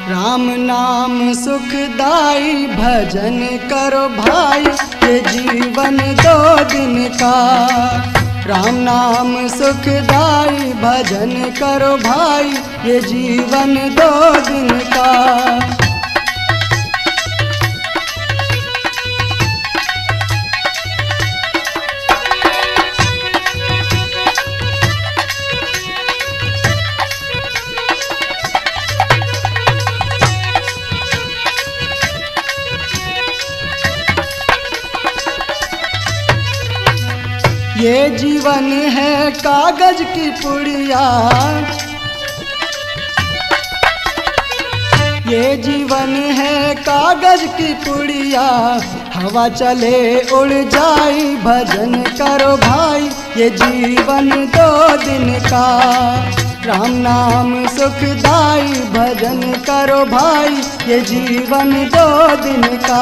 राम नाम सुखदाई भजन करो भाई, ये जीवन 2 दिन का। राम नाम सुखदाई भजन करो भाई, ये जीवन 2 दिन का। ये जीवन है कागज की पुड़िया, ये जीवन है कागज की पुड़िया। हवा चले उड़ जाई भजन करो भाई, ये जीवन 2 दिन का। राम नाम सुखदाई भजन करो भाई, ये जीवन 2 दिन का।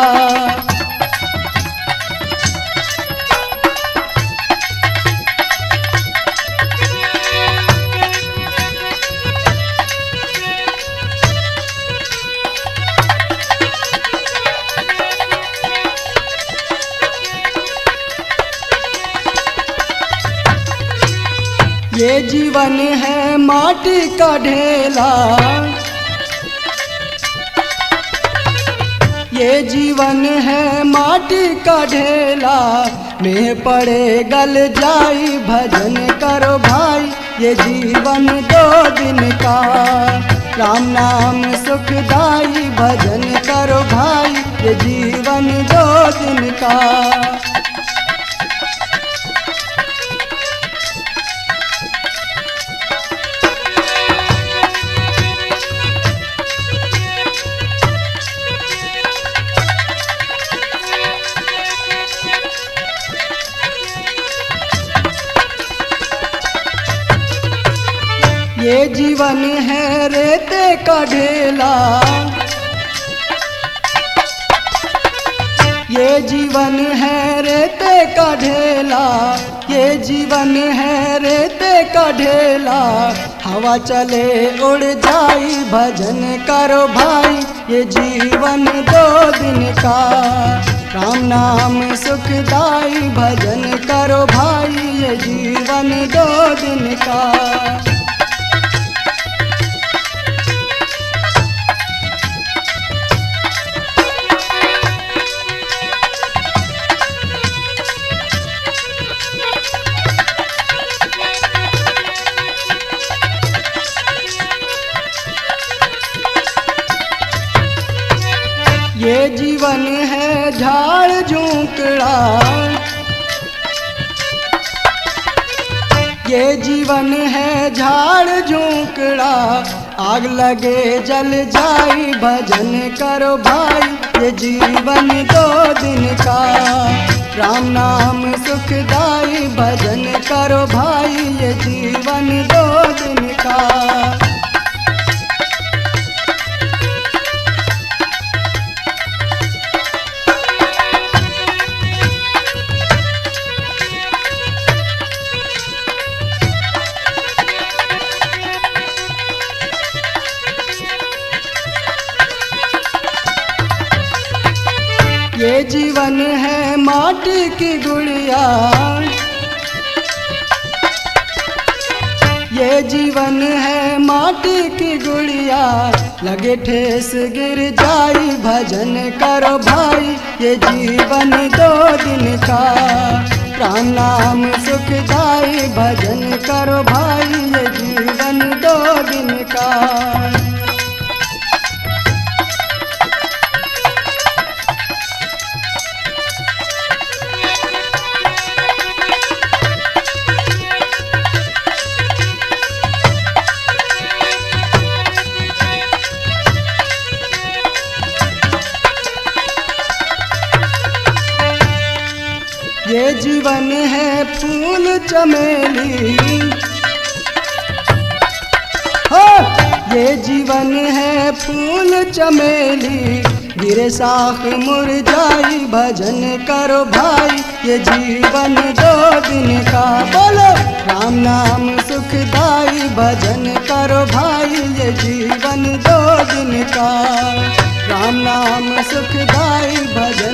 ये जीवन है माटी का ढेला, ये जीवन है माटी का ढेला। में पड़े गल जाई भजन करो भाई, ये जीवन 2 दिन का। राम नाम सुखदाई भजन करो भाई, ये जीवन 2 दिन का। ये जीवन है रेते का ढेला, ये जीवन है रेते का ढेला। ये जीवन है रेते का ढेला। हवा चले उड़ जाई भजन करो भाई, ये जीवन 2 दिन का। राम नाम सुखदाई भजन करो भाई, ये जीवन 2 दिन का। ये जीवन है झाड़ झूंकड़ा, ये जीवन है झाड़ झूंकड़ा। आग लगे जल जाई भजन करो भाई, ये जीवन 2 दिन का। राम नाम सुखदाई भजन करो भाई, ये जीवन 2 दिन का। ये जीवन है माटी की गुड़िया, ये जीवन है माटी की गुड़िया। लगे ठेस गिर जाई भजन करो भाई, ये जीवन 2 दिन का। राम नाम सुखदाई भजन करो भाई, ये जीवन 2 दिन का। ये जीवन है फूल चमेली, हो ये जीवन है फूल चमेली। गिरे साख मुरझाई भजन करो भाई ये जीवन दो दिन का। बोलो राम नाम सुखदाई भजन करो भाई ये जीवन दो दिन का। राम नाम सुखदाई भजन